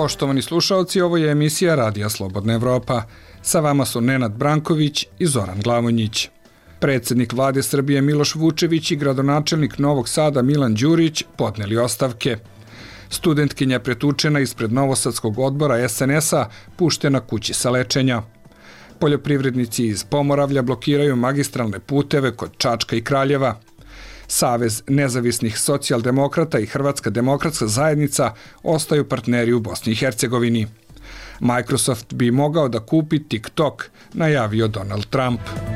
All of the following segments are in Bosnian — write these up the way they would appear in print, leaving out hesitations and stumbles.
Poštovani slušalci, ovo je emisija Radija Slobodna Evropa. Sa vama su Nenad Branković i Zoran Glavonjić. Predsjednik vlade Srbije Miloš Vučević i gradonačelnik Novog Sada Milan Đurić podneli ostavke. Studentkinja pretučena ispred Novosadskog odbora SNS-a puštena kući sa lečenja. Poljoprivrednici iz Pomoravlja blokiraju magistralne puteve kod Čačka i Kraljeva. Savez nezavisnih socijaldemokrata i Hrvatska demokratska zajednica ostaju partneri u Bosni i Hercegovini. Microsoft bi mogao da kupi TikTok, najavio Donald Trump.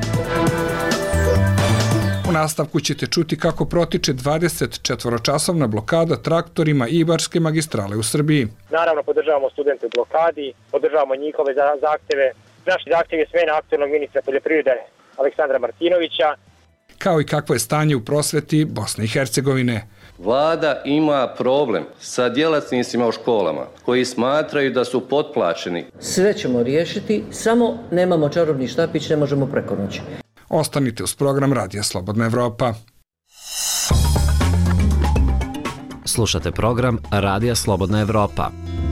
U nastavku ćete čuti kako protiče 24-časovna blokada traktorima Ibarske magistrale u Srbiji. Naravno, podržavamo studente u blokadi, podržavamo njihove zahteve. Naš zahtjev je smena aktualnog ministra poljoprivrede Aleksandra Martinovića. Kao i kakvo je stanje u prosveti Bosne i Hercegovine. Vlada ima problem sa djelatnicima u školama koji smatraju da su potplaćeni. Sve ćemo riješiti, samo nemamo čarobni štapić, ne možemo preko noći. Ostanite uz program Radija Slobodna Evropa. Slušate program Radija Slobodna Evropa.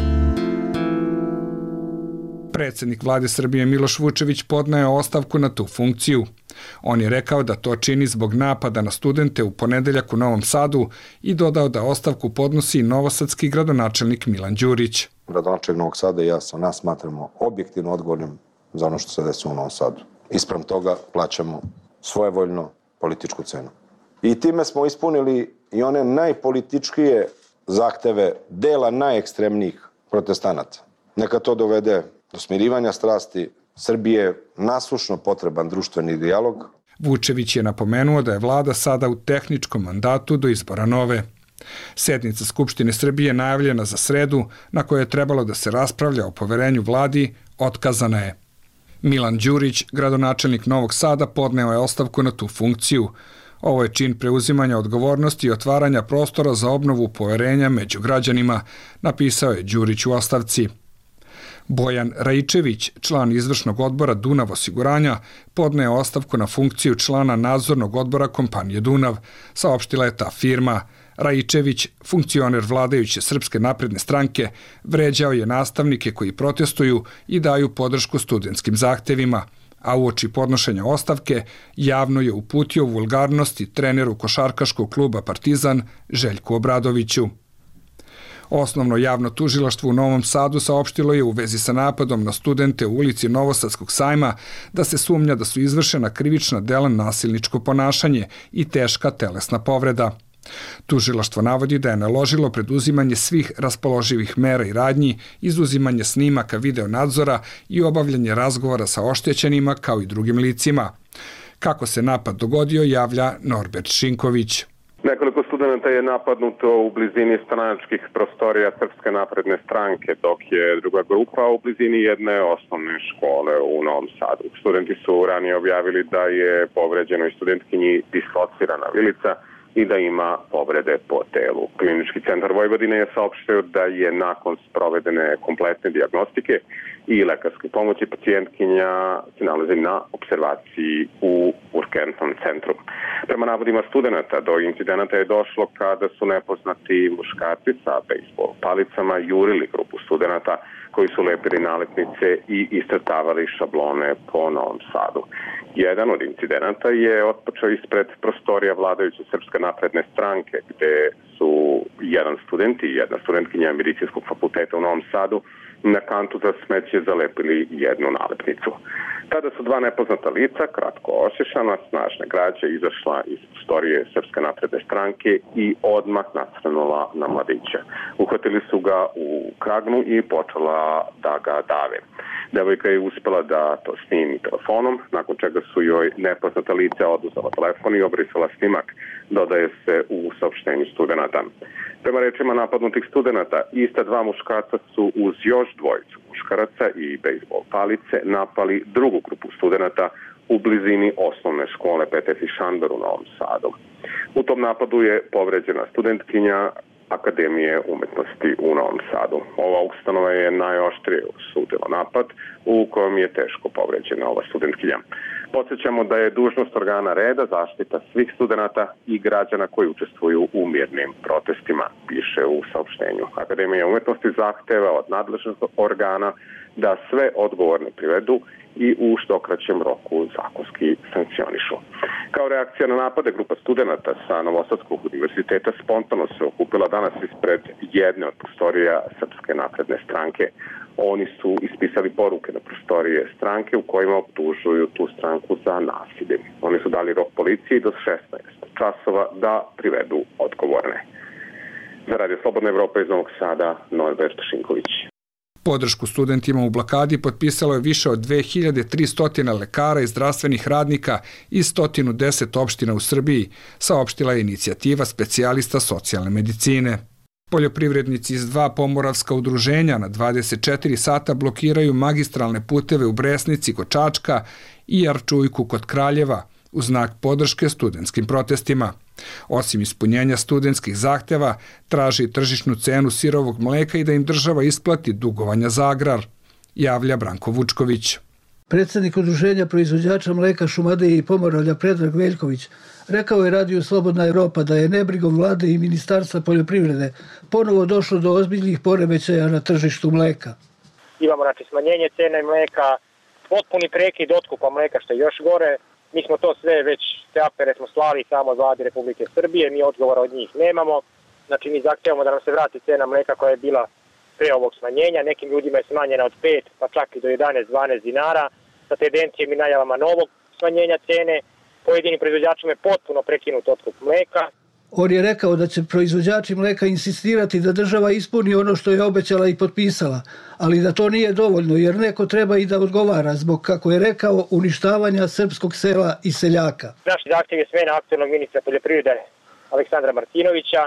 Predsjednik vlade Srbije Miloš Vučević podneo ostavku na tu funkciju. On je rekao da to čini zbog napada na studente u ponedeljak u Novom Sadu i dodao da ostavku podnosi novosadski gradonačelnik Milan Đurić. Gradonačelnik Novog Sada i ja sa nas smatramo objektivno odgovornim za ono što se desi u Novom Sadu. Ispram toga plaćamo svojevoljno političku cenu. I time smo ispunili i one najpolitičkije zahteve dela najekstremnijih protestanata. Neka to dovede do smirivanja strasti. Srbije je nasušno potreban društveni dijalog. Vučević je napomenuo da je vlada sada u tehničkom mandatu do izbora nove. Sednica Skupštine Srbije najavljena za sredu, na kojoj je trebalo da se raspravlja o poverenju vladi, otkazana je. Milan Đurić, gradonačelnik Novog Sada, podneo je ostavku na tu funkciju. Ovo je čin preuzimanja odgovornosti i otvaranja prostora za obnovu poverenja među građanima, napisao je Đurić u ostavci. Bojan Raičević, član izvršnog odbora Dunav osiguranja, podneo ostavku na funkciju člana nadzornog odbora kompanije Dunav, saopštila je ta firma. Raičević, funkcioner vladajuće Srpske napredne stranke, vređao je nastavnike koji protestuju i daju podršku studentskim zahtevima, a uoči podnošenja ostavke javno je uputio vulgarnosti treneru košarkaškog kluba Partizan Željku Obradoviću. Osnovno javno tužilaštvo u Novom Sadu saopštilo je u vezi sa napadom na studente u ulici Novosadskog sajma da se sumnja da su izvršena krivična dela nasilničko ponašanje i teška telesna povreda. Tužilaštvo navodi da je naložilo preduzimanje svih raspoloživih mera i radnji, izuzimanje snimaka video nadzora i obavljanje razgovora sa oštećenima kao i drugim licima. Kako se napad dogodio, javlja Norbert Šinković. Nekoliko studenta je napadnuto u blizini stranačkih prostorija Srpske napredne stranke, dok je druga grupa u blizini jedne osnovne škole u Novom Sadu. Studenti su ranije objavili da je povređenoj studentkinji dislocirana vilica i da ima povrede po telu. Klinički centar Vojvodine je saopštio da je nakon sprovedene kompletne dijagnostike i lekarske pomoći pacijentkinja se nalazi na observaciji u urgentnom centru. Prema navodima studenta, do incidenata je došlo kada su nepoznati muškarci sa bejsbol palicama jurili grupu studenta koji su lepili nalepnice i iscrtavali šablone po Novom Sadu. Jedan od incidenata je otpočeo ispred prostorija vladajuće Srpske napredne stranke, gde su jedan student i jedna studentkinja medicinskog fakulteta u Novom Sadu na kantu za smeće zalepili jednu nalepnicu. Tada su dva nepoznata lica, kratko ošešana, snažne građe, izašla iz prostorije Srpske napredne stranke i odmah nacrnula na mladića. Uhvatili su ga u kragnu i počela da ga dave. Devojka je uspela da to snimi telefonom, nakon čega su joj nepoznata lica oduzela telefon i obrisala snimak, dodaje se u saopštenju studenta. Prema rečima napadnutih studenta, ista dva muškarca su uz još dvojicu muškaraca i bejsbol palice napali drugu grupu studenta u blizini osnovne škole PTF Šandor u Novom Sadu. U tom napadu je povređena studentkinja Akademije umetnosti u Novom Sadu. Ova ustanova je najoštrije osudila napad u kojem je teško povređena ova studentkinja. Podsjećamo da je dužnost organa reda zaštita svih studenata i građana koji učestvuju u mirnim protestima, piše u saopštenju. Akademija umetnosti zahteva od nadležnih organa da sve odgovorne privedu i u što kraćem roku zakonski sankcionišu. Kao reakcija na napade, grupa studenata sa Novosadskog univerziteta spontano se okupila danas ispred jedne od prostorija Srpske napredne stranke. Oni su ispisali poruke na prostorije stranke u kojima optužuju tu stranku za nasilje. Oni su dali rok policiji do 16 časova da privedu odgovorne. Za Radio Slobodna Evropa iz Novog Sada, Norbert Šinković. Podršku studentima u blokadi potpisalo je više od 2300 lekara i zdravstvenih radnika iz 110 opština u Srbiji, saopštila je inicijativa specijalista socijalne medicine. Poljoprivrednici iz 2 pomoravska udruženja na 24 sata blokiraju magistralne puteve u Bresnici kod Čačka i Arčujku kod Kraljeva u znak podrške studentskim protestima. Osim ispunjenja studentskih zahteva, traži tržišnu cenu sirovog mleka i da im država isplati dugovanja za agrar, javlja Branko Vučković. Predsjednik udruženja proizvođača mleka Šumadije i Pomoravlja Predrag Veljković rekao je Radiju Slobodna Evropa da je nebrigom vlade i Ministarstva poljoprivrede ponovo došlo do ozbiljnih poremećaja na tržištu mleka. Imamo smanjenje cene mleka, potpuni prekid otkupa mleka, što je još gore. Mi smo to sve već, te apere smo slali samo od vlade Republike Srbije, mi odgovora od njih nemamo. Znači mi zahtevamo da nam se vrati cena mleka koja je bila pre ovog smanjenja. Nekim ljudima je smanjena od 5 pa čak i do 11-12 dinara. Sa tendencijom i najavama novog smanjenja cene, pojedinim proizvođačima je potpuno prekinut otkup mleka. On je rekao da će proizvođači mleka insistirati da država ispuni ono što je obećala i potpisala, ali da to nije dovoljno jer neko treba i da odgovara zbog, kako je rekao, uništavanja srpskog sela i seljaka. Naš zahtjev je smena aktualnog ministra poljoprivrede Aleksandra Martinovića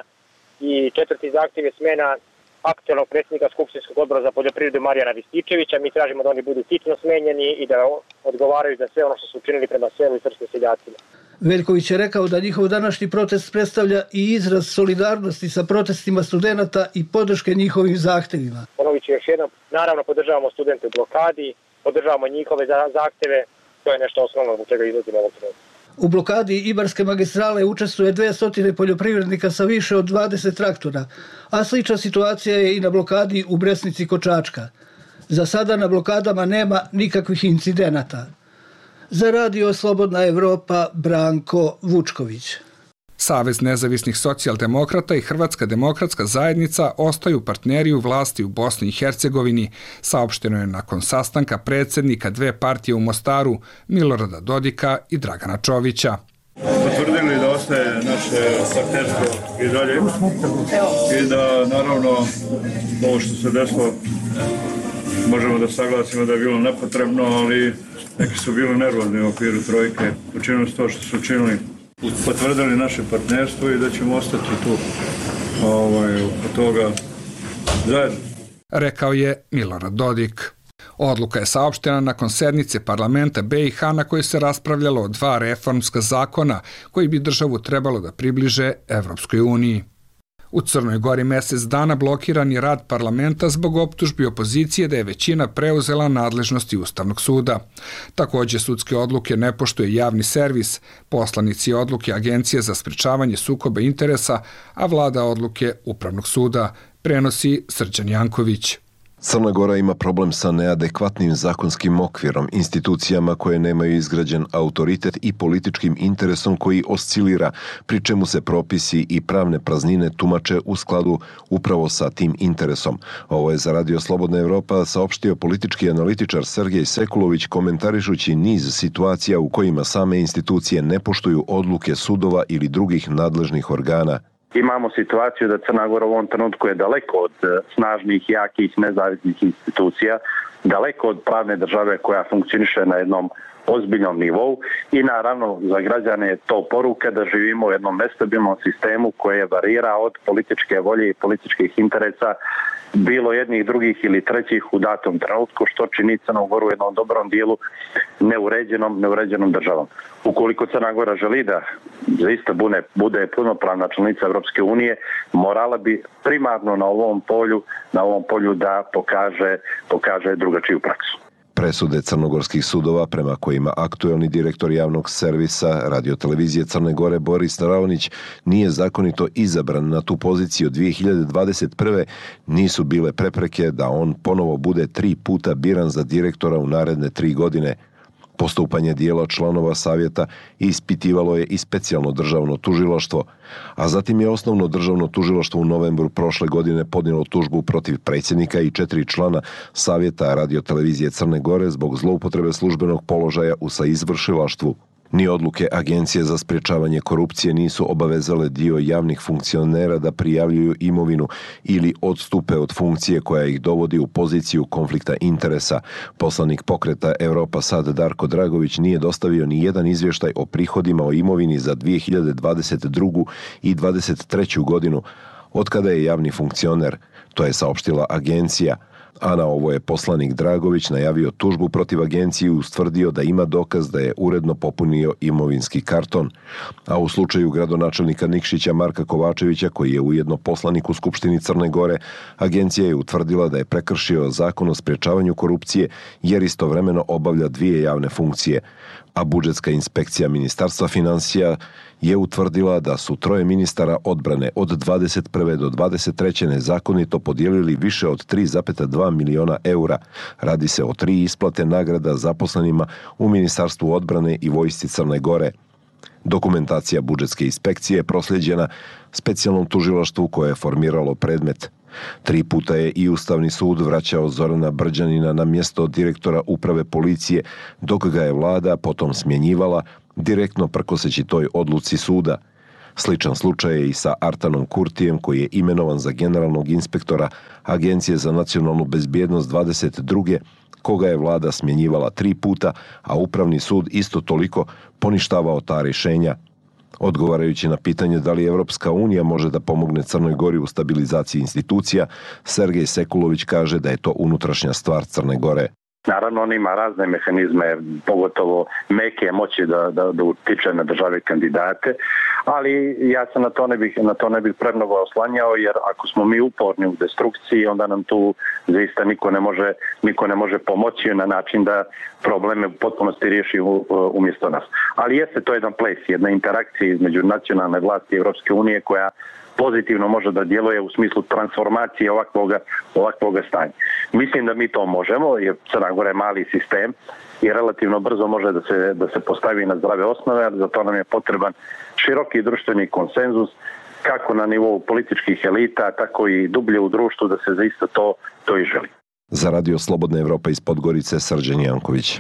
i 4. zahtjev je smena aktualnog predsjednika Skupštinskog odbora za poljoprivredu Marijana Rističevića. Mi tražimo da oni budu hitno smenjeni i da odgovaraju za sve ono što su učinili prema selu i srpskim seljacima. Veljković je rekao da njihov današnji protest predstavlja i izraz solidarnosti sa protestima studenata i podrške njihovim zahtevima. Ponovit ću još jednom, naravno podržavamo studente u blokadi, podržavamo njihove zahteve, to je nešto osnovno zbog čega izlazimo ovog trenutka. U blokadi Ibarske magistrale učestvuje 200 poljoprivrednika sa više od 20 traktora, a slična situacija je i na blokadi u Bresnici kod Čačka. Za sada na blokadama nema nikakvih incidenata. Za Radio Slobodna Evropa, Branko Vučković. Savez nezavisnih socijaldemokrata i Hrvatska demokratska zajednica ostaju partneri u vlasti u Bosni i Hercegovini, saopšteno je nakon sastanka predsjednika 2 partije u Mostaru, Milorada Dodika i Dragana Čovića. Potvrdili da ostaje naše partnerstvo i dalje i da naravno ovo što se desilo možemo da saglasimo da je bilo nepotrebno, ali neki su bili nervozni u okviru trojke, učinili to što su učinili. Potvrdili naše partnerstvo i da ćemo ostati tu oko toga zajedno. Rekao je Milorad Dodik. Odluka je saopštena nakon sednice parlamenta BiH na kojoj se raspravljalo o 2 reformska zakona koji bi državu trebalo da približe Evropskoj uniji. U Crnoj Gori mjesec dana blokiran je rad parlamenta zbog optužbi opozicije da je većina preuzela nadležnosti Ustavnog suda. Također sudske odluke ne poštuje javni servis, poslanici odluke Agencije za sprečavanje sukoba interesa, a vlada odluke Upravnog suda, prenosi Srđan Janković. Crna Gora ima problem sa neadekvatnim zakonskim okvirom, institucijama koje nemaju izgrađen autoritet i političkim interesom koji oscilira, pri čemu se propisi i pravne praznine tumače u skladu upravo sa tim interesom. Ovo je za Radio Slobodna Evropa saopštio politički analitičar Sergej Sekulović komentarišući niz situacija u kojima same institucije ne poštuju odluke sudova ili drugih nadležnih organa. Imamo situaciju da Crna Gora u ovom trenutku je daleko od snažnih, jakih, nezavisnih institucija, daleko od pravne države koja funkcioniše na jednom ozbiljnom nivou i naravno za građane je to poruka da živimo u jednom nestabilnom sistemu koje varira od političke volje i političkih interesa bilo jednih, drugih ili trećih u datom trenutku, što čini Crnu Goru u jednom dobrom dijelu neuređenom državom. Ukoliko Crna Gora želi da zaista bude punopravna članica Evropske unije, morala bi primarno na ovom polju da pokaže drugačiju praksu. Presude crnogorskih sudova prema kojima aktuelni direktor javnog servisa radiotelevizije Crne Gore Boris Raonić nije zakonito izabran na tu poziciju 2021. nisu bile prepreke da on ponovo bude 3 puta biran za direktora u naredne 3 godine. Postupanje dijela članova savjeta ispitivalo je i specijalno državno tužilaštvo, a zatim je osnovno državno tužilaštvo u novembru prošle godine podnijelo tužbu protiv predsjednika i 4 člana savjeta radiotelevizije Crne Gore zbog zloupotrebe službenog položaja u saizvršilaštvu. Ni odluke Agencije za sprječavanje korupcije nisu obavezale dio javnih funkcionera da prijavljuju imovinu ili odstupe od funkcije koja ih dovodi u poziciju konflikta interesa. Poslanik pokreta Europa Sad Darko Dragović nije dostavio ni jedan izvještaj o prihodima o imovini za 2022. i 2023. godinu, otkada je javni funkcioner, to je saopštila agencija. A na ovo je poslanik Dragović najavio tužbu protiv agencije i ustvrdio da ima dokaz da je uredno popunio imovinski karton. A u slučaju gradonačelnika Nikšića Marka Kovačevića, koji je ujedno poslanik u Skupštini Crne Gore, agencija je utvrdila da je prekršio zakon o sprječavanju korupcije jer istovremeno obavlja 2 javne funkcije. A budžetska inspekcija Ministarstva financija je utvrdila da su 3 ministara odbrane od 21. do 23. nezakonito podijelili više od 3,2 miliona eura. Radi se o 3 isplate nagrada zaposlenima u Ministarstvu odbrane i vojsci Crne Gore. Dokumentacija budžetske inspekcije je proslijeđena specijalnom tužilaštvu koje je formiralo predmet. 3 puta je i Ustavni sud vraćao Zorana Brđanina na mjesto direktora uprave policije, dok ga je vlada potom smjenjivala, direktno prkoseći toj odluci suda. Sličan slučaj je i sa Artanom Kurtijem, koji je imenovan za generalnog inspektora Agencije za nacionalnu bezbjednost 22. koga je vlada smjenjivala 3 puta, a Upravni sud isto toliko poništavao ta rješenja. Odgovarajući na pitanje da li Evropska unija može da pomogne Crnoj Gori u stabilizaciji institucija, Sergej Sekulović kaže da je to unutrašnja stvar Crne Gore. Naravno, on ima razne mehanizme, pogotovo meke moći da utiče na države kandidate, ali ja se na to ne bih premnogo oslanjao, jer ako smo mi uporni u destrukciji, onda nam tu zaista niko ne može pomoći na način da probleme u potpunosti riješi umjesto nas. Ali jeste to jedan ples, jedna interakcija između nacionalne vlasti i Europske unije koja pozitivno može da djeluje u smislu transformacije ovakvoga stanja. Mislim da mi to možemo, jer Crna Gora je mali sistem i relativno brzo može da se postavi na zdrave osnove, ali za to nam je potreban široki društveni konsenzus, kako na nivou političkih elita, tako i dublje u društvu da se zaista to i želi. Za Radio Slobodna Evropa iz Podgorice, Srđan Janković.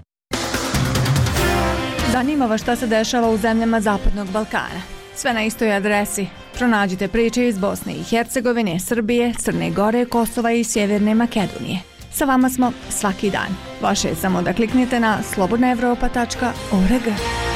Zanima vas šta se dešava u zemljama Zapadnog Balkana. Sve na istoj adresi. Pronađite priče iz Bosne i Hercegovine, Srbije, Crne Gore, Kosova i Sjeverne Makedonije. Sa vama smo svaki dan. Vaše je samo da kliknete na slobodnaevropa.org.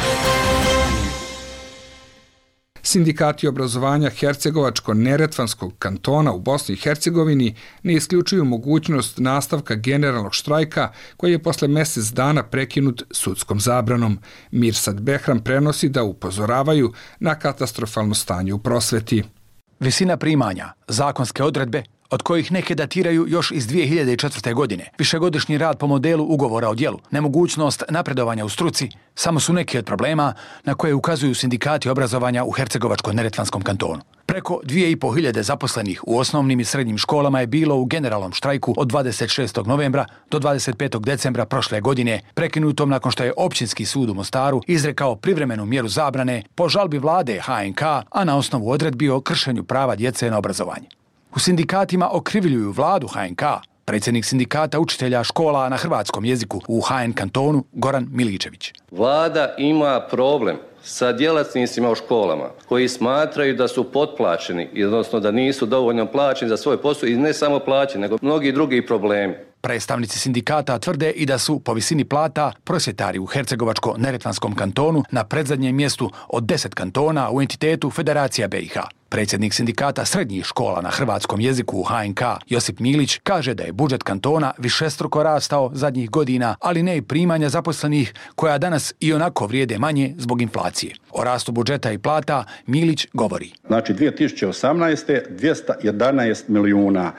Sindikati obrazovanja Hercegovačko-Neretvanskog kantona u Bosni i Hercegovini ne isključuju mogućnost nastavka generalnog štrajka koji je posle mjesec dana prekinut sudskom zabranom. Mirsad Behram prenosi da upozoravaju na katastrofalno stanje u prosveti. Visina primanja, zakonske odredbe, od kojih neke datiraju još iz 2004. godine, višegodišnji rad po modelu ugovora o djelu, nemogućnost napredovanja u struci, samo su neki od problema na koje ukazuju sindikati obrazovanja u Hercegovačko-Neretvanskom kantonu. Preko 2500 zaposlenih u osnovnim i srednjim školama je bilo u generalnom štrajku od 26. novembra do 25. decembra prošle godine, prekinutom nakon što je Općinski sud u Mostaru izrekao privremenu mjeru zabrane po žalbi vlade HNK, a na osnovu odredbi o kršenju prava djece na obrazovanje. U sindikatima okrivljuju vladu HNK. Predsjednik sindikata učitelja škola na hrvatskom jeziku u HN kantonu Goran Miličević. Vlada ima problem sa djelatnicima u školama koji smatraju da su potplaćeni, odnosno da nisu dovoljno plaćeni za svoj posao i ne samo plaćeni, nego mnogi drugi problemi. Predstavnici sindikata tvrde i da su po visini plata prosvjetari u Hercegovačko-Neretvanskom kantonu na predzadnjem mjestu od 10 kantona u entitetu Federacija BiH. Predsjednik sindikata srednjih škola na hrvatskom jeziku u HNK Josip Milić kaže da je budžet kantona višestruko rastao zadnjih godina, ali ne i primanja zaposlenih koja danas i onako vrijede manje zbog inflacije. O rastu budžeta i plata Milić govori. Znači 2018. 211 milijuna,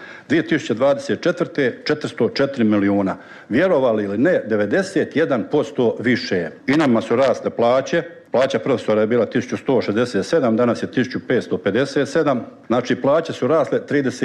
2024. 404 milijuna. Vjerovali ili ne, 91% više. I nama su rasle plaće. Plaća profesora je bila 1167, danas je 1557. Znači plaće su rasle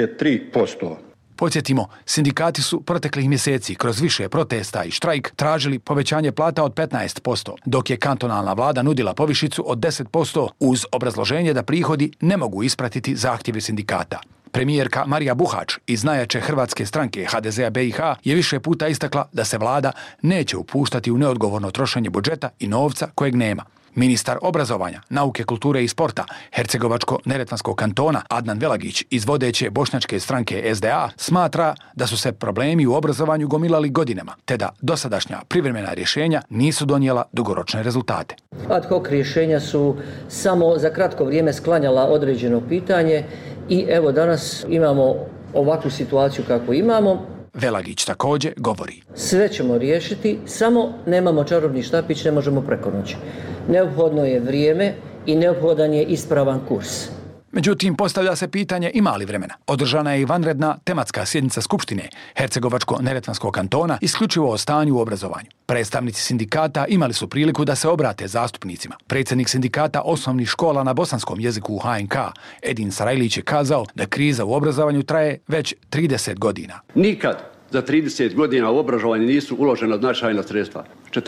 33%. Podsjetimo, sindikati su proteklih mjeseci kroz više protesta i štrajk tražili povećanje plata od 15%, dok je kantonalna vlada nudila povišicu od 10% uz obrazloženje da prihodi ne mogu ispratiti zahtjeve sindikata. Premijerka Marija Buhač iz najjače hrvatske stranke HDZ-a BiH je više puta istakla da se vlada neće upuštati u neodgovorno trošenje budžeta i novca kojeg nema. Ministar obrazovanja, nauke, kulture i sporta Hercegovačko-neretvanskog kantona Adnan Velagić iz vodeće bošnjačke stranke SDA smatra da su se problemi u obrazovanju gomilali godinama, te da dosadašnja privremena rješenja nisu donijela dugoročne rezultate. Ad hoc rješenja su samo za kratko vrijeme sklanjala određeno pitanje i evo danas imamo ovakvu situaciju kakvu imamo. Velagić također govori. Sve ćemo riješiti, samo nemamo čarobni štapić, ne možemo preko noći. Neophodno je vrijeme i neophodan je ispravan kurs. Međutim, postavlja se pitanje ima li vremena. Održana je i vanredna tematska sjednica Skupštine Hercegovačko-neretvanskog kantona isključivo o stanju u obrazovanju. Predstavnici sindikata imali su priliku da se obrate zastupnicima. Predsjednik sindikata osnovnih škola na bosanskom jeziku u HNK, Edin Sarajlić, je kazao da kriza u obrazovanju traje već 30 godina. Nikad za 30 godina u obrazovanje nisu uložena značajna sredstva.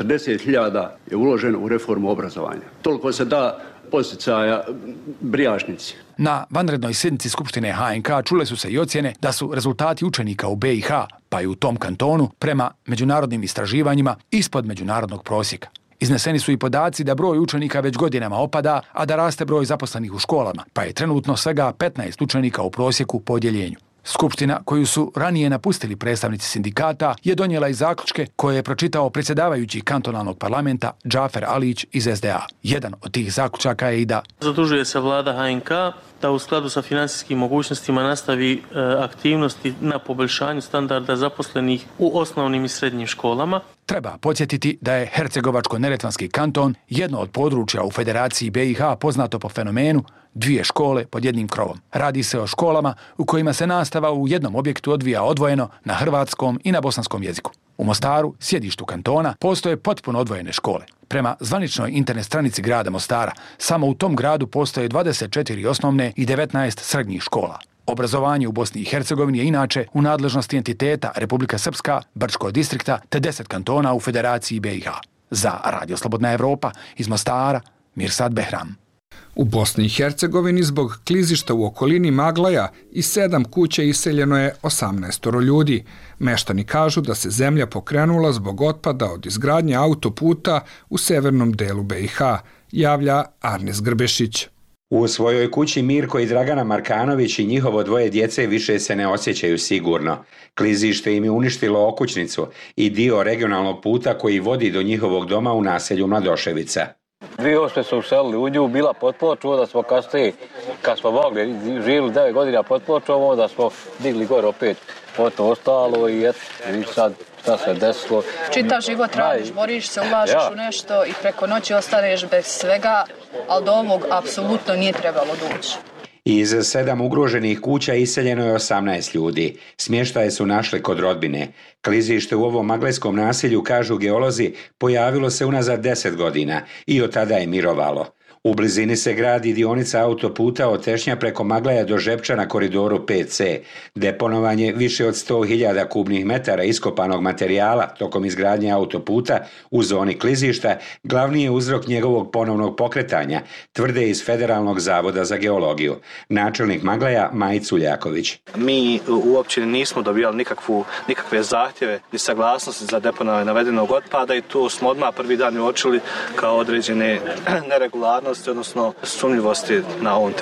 40.000 je uloženo u reformu obrazovanja. Toliko se da posticaja Brijašnici. Na vanrednoj sjednici Skupštine HNK čule su se i ocjene da su rezultati učenika u BiH, pa i u tom kantonu, prema međunarodnim istraživanjima ispod međunarodnog prosjeka. Izneseni su i podaci da broj učenika već godinama opada, a da raste broj zaposlenih u školama, pa je trenutno svega 15 učenika u prosjeku po odjeljenju. Skupština, koju su ranije napustili predstavnici sindikata, je donijela i zaključke koje je pročitao predsjedavajući kantonalnog parlamenta Džafer Alić iz SDA. Jedan od tih zaključaka je i da zadužuje se vlada HNK da u skladu sa financijskim mogućnostima nastavi aktivnosti na poboljšanju standarda zaposlenih u osnovnim i srednjim školama. Treba podsjetiti da je Hercegovačko-neretvanski kanton jedno od područja u Federaciji BiH poznato po fenomenu dvije škole pod jednim krovom. Radi se o školama u kojima se nastava u jednom objektu odvija odvojeno na hrvatskom i na bosanskom jeziku. U Mostaru, sjedištu kantona, postoje potpuno odvojene škole. Prema zvaničnoj internet stranici grada Mostara, samo u tom gradu postoje 24 osnovne i 19 srednjih škola. Obrazovanje u Bosni i Hercegovini je inače u nadležnosti entiteta Republika Srpska, Brčkog distrikta te 10 kantona u Federaciji BiH. Za Radio Slobodna Evropa iz Mostara, Mirsad Behram. U Bosni i Hercegovini zbog klizišta u okolini Maglaja iz 7 kuća iseljeno je 18 ljudi. Meštani kažu da se zemlja pokrenula zbog otpada od izgradnje autoputa u severnom delu BiH, javlja Arnes Grbešić. U svojoj kući Mirko i Dragana Markanović i njihovo dvoje djece više se ne osjećaju sigurno. Klizište im je uništilo okućnicu i dio regionalnog puta koji vodi do njihovog doma u naselju Mladoševica. 2008. su uselili u nju, bila pod ploču, onda smo kasnije, kad smo mogli, živjeli 9 godina pod pločom, onda smo digli gore opet to ostalo i eto, sad šta se desilo. Čitav život radiš, boriš se, ulažeš u nešto i preko noći ostaneš bez svega, ali do ovog apsolutno nije trebalo doći. Iz 7 ugroženih kuća iseljeno je 18 ljudi. Smještaje su našli kod rodbine. Klizište u ovom maglajskom naselju, kažu geolozi, pojavilo se unazad 10 godina i od tada je mirovalo. U blizini se gradi dionica autoputa od Tešnja preko Maglaja do Žepča na koridoru 5C. Deponovanje više od 100.000 kubnih metara iskopanog materijala tokom izgradnje autoputa u zoni klizišta glavni je uzrok njegovog ponovnog pokretanja, tvrde iz Federalnog zavoda za geologiju. Načelnik Maglaja Majić Culjaković. Mi u općini nismo dobijali nikakve zahtjeve ni saglasnosti za deponovanje navedenog otpada i tu smo odmah prvi dan uočili kao određene neregularnosti, odnosno sumnjivosti na ovom terenu.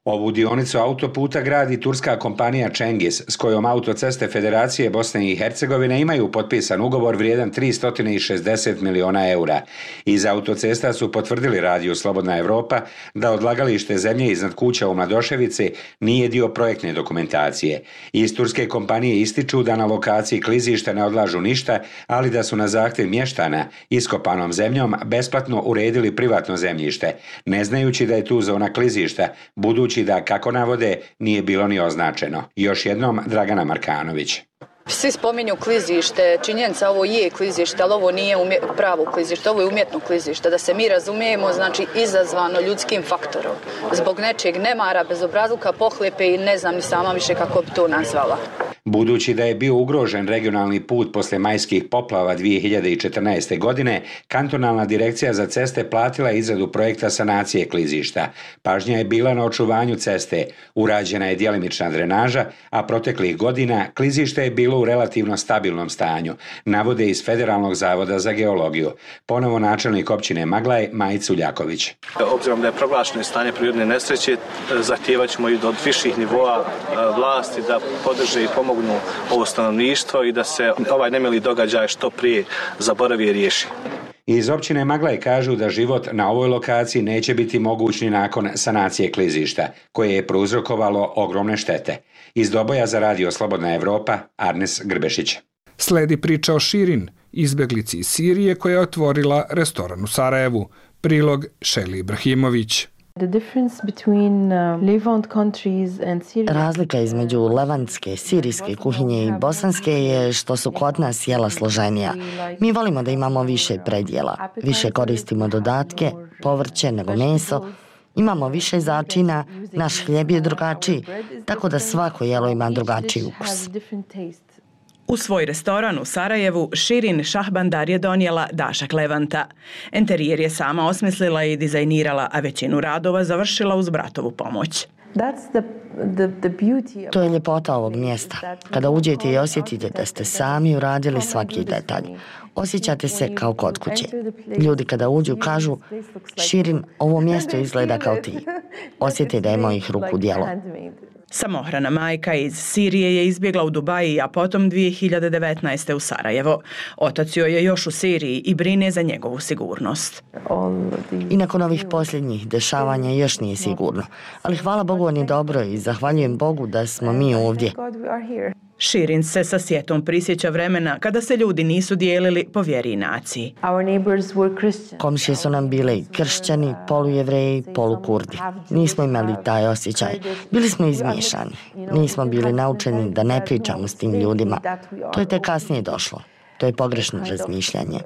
Ovu dionicu autoputa gradi turska kompanija Cengiz, s kojom Autoceste Federacije Bosne i Hercegovine imaju potpisan ugovor vrijedan 360 miliona eura. Iz autocesta su potvrdili radiju Slobodna Evropa da odlagalište zemlje iznad kuća u Mladoševici nije dio projektne dokumentacije. Iz turske kompanije ističu da na lokaciji klizišta ne odlažu ništa, ali da su na zahtjev mještana iskopanom zemljom besplatno uredili privatno zemljište, ne znajući da je tu zona klizišta, budući da, kako navode, nije bilo ni označeno. Još jednom Dragana Markanović. Svi spominju klizište, činjenica ovo je klizište, ali ovo nije pravo klizište, ovo je umjetno klizište. Da se mi razumijemo, znači izazvano ljudskim faktorom. Zbog nečeg nemara, bezobrazluka, pohlepe i ne znam ni sama više kako bi to nazvala. Budući da je bio ugrožen regionalni put posle majskih poplava 2014. godine, kantonalna direkcija za ceste platila izradu projekta sanacije klizišta. Pažnja je bila na očuvanju ceste, urađena je djelimična drenaža, a proteklih godina klizište je bilo u relativno stabilnom stanju, navode iz Federalnog zavoda za geologiju. Ponovo načelnik općine Maglaj, Majić Uljaković. Obzirom da je proglašeno stanje prirodne nesreće, zahtijevat ćemo i od viših nivoa vlasti da podrže i pomogu ovo stanovništvo i da se ovaj nemili događaj što prije zaboravi i riješi. Iz općine Maglaj kažu da život na ovoj lokaciji neće biti moguć ni nakon sanacije klizišta, koje je prouzrokovalo ogromne štete. Iz Doboja za Radio Slobodna Evropa, Arnes Grbešić. Sledi priča o Širin, izbjeglici iz Sirije koja je otvorila restoran u Sarajevu. Prilog Šeli Ibrahimović. Razlika između levantske, sirijske kuhinje i bosanske je što su kod nas jela složenija. Mi volimo da imamo više predjela, više koristimo dodatke, povrće nego meso, imamo više začina, naš hljeb je drugačiji, tako da svako jelo ima drugačiji ukus. U svoj restoran u Sarajevu Širin Šahbandar je donijela dašak Levanta. Enterijer je sama osmislila i dizajnirala, a većinu radova završila uz bratovu pomoć. To je ljepota ovog mjesta. Kada uđete i osjetite da ste sami uradili svaki detalj, osjećate se kao kod kuće. Ljudi kada uđu kažu, Širin, ovo mjesto izgleda kao ti. Osjeti da je mojih ruku djelo. Samohrana majka iz Sirije je izbjegla u Dubaji, a potom 2019. u Sarajevo. Otac joj je još u Siriji i brine za njegovu sigurnost. I nakon ovih posljednjih dešavanja još nije sigurno. Ali hvala Bogu, on je dobro i zahvaljujem Bogu da smo mi ovdje. Širin se sa sjetom prisjeća vremena kada se ljudi nisu dijelili po vjeri i naciji. Komšije su nam bile i kršćani, polujevreji, polukurdi. Nismo imali taj osjećaj. Bili smo izmiješani. Nismo bili naučeni da ne pričamo s tim ljudima. To je tek kasnije došlo. To je pogrešno razmišljanje.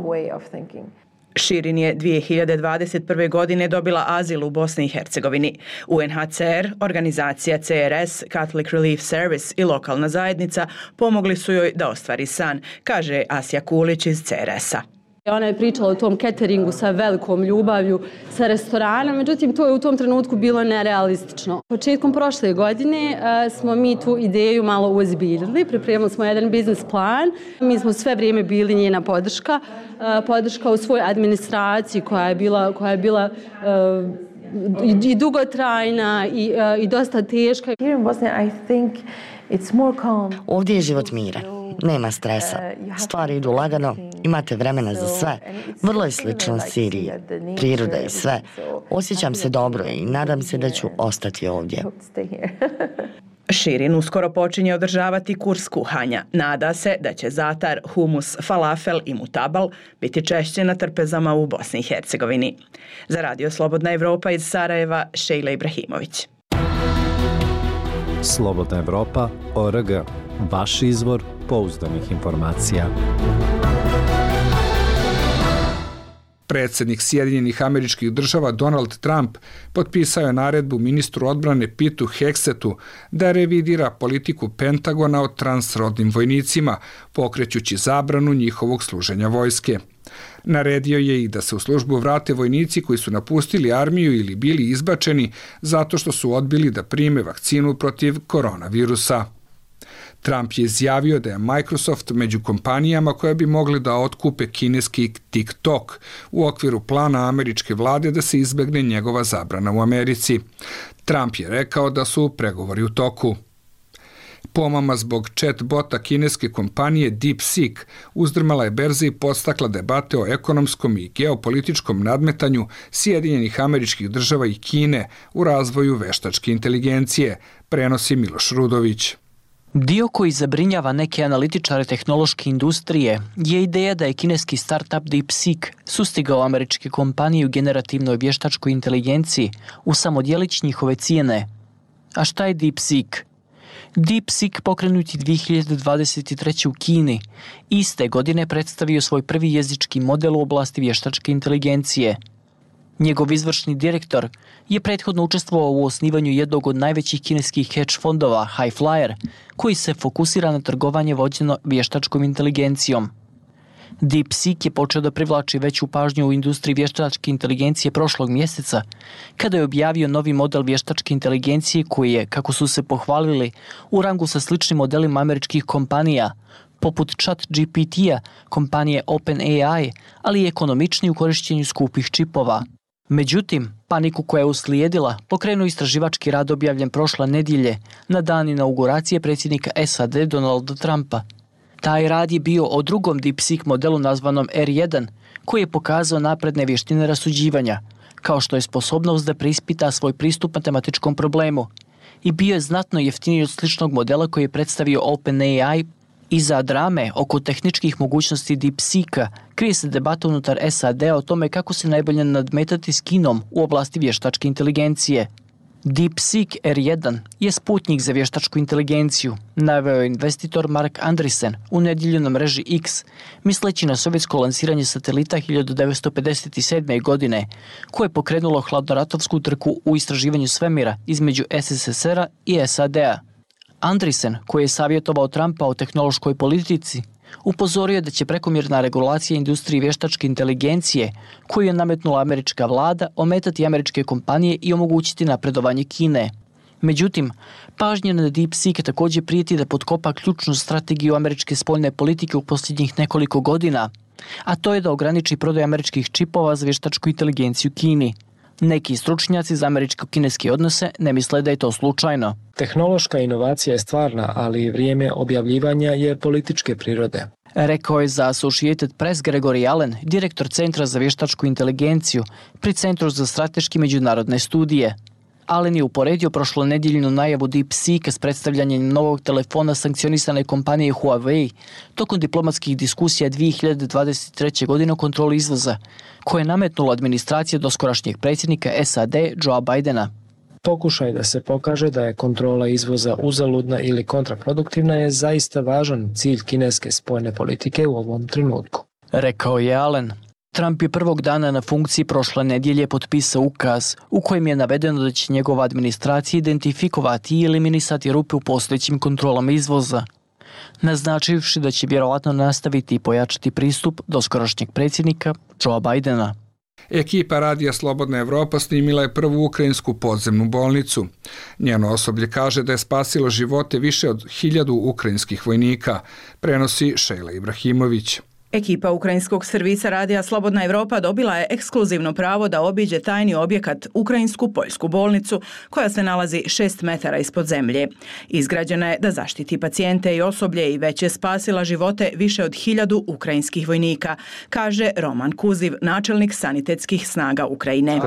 Širin je 2021. godine dobila azil u Bosni i Hercegovini. UNHCR, organizacija CRS, Catholic Relief Service i lokalna zajednica pomogli su joj da ostvari san, kaže Asja Kulić iz CRS-a. Ona je pričala o tom cateringu sa velikom ljubavlju, sa restoranom, međutim to je u tom trenutku bilo nerealistično. Početkom prošle godine smo mi tu ideju malo uozbiljili, pripremili smo jedan biznis plan. Mi smo sve vrijeme bili njena podrška u svojoj administraciji koja je bila i dugotrajna i dosta teška. Ovdje je život miran. Nema stresa. Stvari idu lagano, imate vremena za sve. Vrlo je slično Siriji. Priroda i sve. Osjećam se dobro i nadam se da ću ostati ovdje. Širin uskoro počinje održavati kurs kuhanja. Nada se da će zatar, humus, falafel i mutabal biti češće na trpezama u Bosni i Hercegovini. Za Radio Slobodna Evropa iz Sarajeva, Šejla Ibrahimović. Slobodna Evropa.org. Vaš izvor pouzdanih informacija. Predsjednik Sjedinjenih Američkih Država Donald Trump potpisao je naredbu ministru odbrane Pitu Heksetu da revidira politiku Pentagona o transrodnim vojnicima, pokrećući zabranu njihovog služenja vojske. Naredio je i da se u službu vrate vojnici koji su napustili armiju ili bili izbačeni zato što su odbili da prime vakcinu protiv koronavirusa. Trump je izjavio da je Microsoft među kompanijama koje bi mogli da otkupe kineski TikTok u okviru plana američke vlade da se izbegne njegova zabrana u Americi. Trump je rekao da su pregovori u toku. Pomama zbog chatbota kineske kompanije DeepSeek uzdrmala je berze i podstakla debate o ekonomskom i geopolitičkom nadmetanju Sjedinjenih Američkih Država i Kine u razvoju veštačke inteligencije, prenosi Miloš Rudović. Dio koji zabrinjava neke analitičare tehnološke industrije je ideja da je kineski startup DeepSeek sustigao američke kompanije u generativnoj vještačkoj inteligenciji u samo djelić njihove cijene. A šta je DeepSeek? DeepSeek pokrenuti 2023. u Kini iste godine predstavio svoj prvi jezički model u oblasti vještačke inteligencije. Njegov izvršni direktor je prethodno učestvovao u osnivanju jednog od najvećih kineskih hedge fondova, Highflyer, koji se fokusira na trgovanje vođeno vještačkom inteligencijom. DeepSeek je počeo da privlači veću pažnju u industriji vještačke inteligencije prošlog mjeseca, kada je objavio novi model vještačke inteligencije koji je, kako su se pohvalili, u rangu sa sličnim modelima američkih kompanija, poput ChatGPT-a, kompanije OpenAI, ali i ekonomični u korišćenju skupih čipova. Međutim, paniku koja je uslijedila pokrenuo istraživački rad objavljen prošle nedjelje na dan inauguracije predsjednika SAD Donalda Trumpa. Taj rad je bio o drugom DeepSeek modelu nazvanom R1, koji je pokazao napredne vještine rasuđivanja, kao što je sposobnost da preispita svoj pristup matematičkom problemu, i bio je znatno jeftiniji od sličnog modela koji je predstavio OpenAI. Iza drame oko tehničkih mogućnosti DeepSeeka krije se debata unutar SAD-a o tome kako se najbolje nadmetati s Kinom u oblasti vještačke inteligencije. DeepSeek R1 je sputnik za vještačku inteligenciju, naveo je investitor Mark Andreessen u nedjelju na mreži X, misleći na sovjetsko lansiranje satelita 1957. godine, koje je pokrenulo hladnoratovsku trku u istraživanju svemira između SSSR-a i SAD-a. Andreessen, koji je savjetovao Trumpa o tehnološkoj politici, upozorio je da će prekomjerna regulacija industrije vještačke inteligencije, koju je nametnula američka vlada, ometati američke kompanije i omogućiti napredovanje Kine. Međutim, pažnja na DeepSeek također prijeti da potkopa ključnu strategiju američke spoljne politike u posljednjih nekoliko godina, a to je da ograniči prodaju američkih čipova za vještačku inteligenciju Kini. Neki stručnjaci za američko-kineske odnose ne misle da je to slučajno. Tehnološka inovacija je stvarna, ali vrijeme objavljivanja je političke prirode. Rekao je za Associated Press Gregory Allen, direktor Centra za vještačku inteligenciju pri Centru za strateški međunarodne studije. Allen je uporedio prošlonedjeljnu najavu DeepSeeka s predstavljanjem novog telefona sankcionisane kompanije Huawei tokom diplomatskih diskusija 2023. godine o kontroli izvoza, koje je nametnula administracija doskorašnjeg predsjednika SAD Joea Bidena. Pokušaj da se pokaže da je kontrola izvoza uzaludna ili kontraproduktivna je zaista važan cilj kineske spoljne politike u ovom trenutku, rekao je Allen. Trump je prvog dana na funkciji prošle nedjelje potpisao ukaz u kojem je navedeno da će njegova administracija identifikovati i eliminisati rupe u postojećim kontrolama izvoza, naznačivši da će vjerovatno nastaviti i pojačati pristup doskorašnjeg predsjednika Joea Bidena. Ekipa Radija Slobodna Evropa snimila je prvu ukrajinsku podzemnu bolnicu. Njeno osoblje kaže da je spasilo živote više od 1000 ukrajinskih vojnika, prenosi Šejla Ibrahimović. Ekipa ukrajinskog servisa Radija Slobodna Evropa dobila je ekskluzivno pravo da obiđe tajni objekat Ukrajinsku poljsku bolnicu koja se nalazi 6 metara ispod zemlje. Izgrađena je da zaštiti pacijente i osoblje i već je spasila živote više od 1000 ukrajinskih vojnika, kaže Roman Kuziv, načelnik sanitetskih snaga Ukrajine.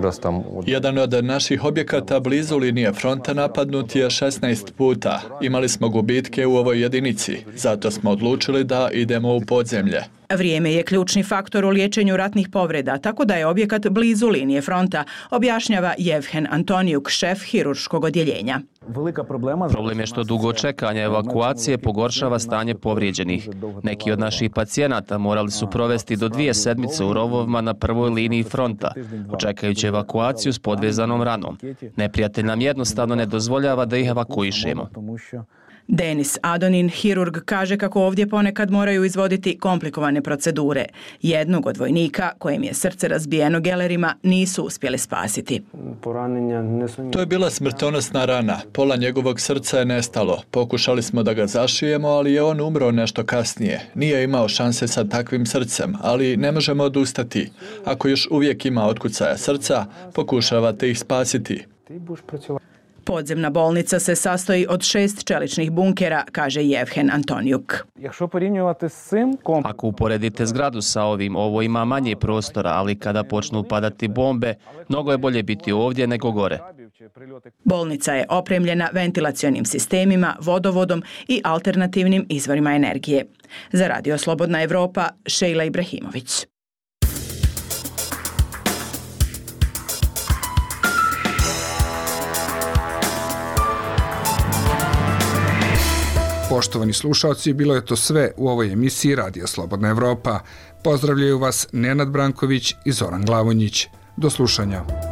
Jedan od naših objekata blizu linije fronta napadnut je 16 puta. Imali smo gubitke u ovoj jedinici, zato smo odlučili da idemo u podzemlje. Vrijeme je ključni faktor u liječenju ratnih povreda, tako da je objekat blizu linije fronta, objašnjava Jevhen Antonijuk, šef hirurškog odjeljenja. Problem je što dugo čekanje evakuacije pogoršava stanje povrijeđenih. Neki od naših pacijenata morali su provesti do 2 sedmice u rovovima na prvoj liniji fronta, očekajući evakuaciju s podvezanom ranom. Neprijatelj nam jednostavno ne dozvoljava da ih evakuišemo. Denis Adonin, hirurg, kaže kako ovdje ponekad moraju izvoditi komplikovane procedure. Jednog od vojnika, kojem je srce razbijeno gelerima, nisu uspjeli spasiti. To je bila smrtonosna rana. Pola njegovog srca je nestalo. Pokušali smo da ga zašijemo, ali je on umro nešto kasnije. Nije imao šanse sa takvim srcem, ali ne možemo odustati. Ako još uvijek ima otkucaja srca, pokušavate ih spasiti. Podzemna bolnica se sastoji od 6 čeličnih bunkera, kaže Jevhen Antonijuk. Ako uporedite zgradu sa ovim, ovo ima manje prostora, ali kada počnu padati bombe, mnogo je bolje biti ovdje nego gore. Bolnica je opremljena ventilacionim sistemima, vodovodom i alternativnim izvorima energije. Za Radio Slobodna Evropa, Šejla Ibrahimović. Poštovani slušalci, bilo je to sve u ovoj emisiji Radija Slobodna Evropa. Pozdravljaju vas Nenad Branković i Zoran Glavonjić. Do slušanja.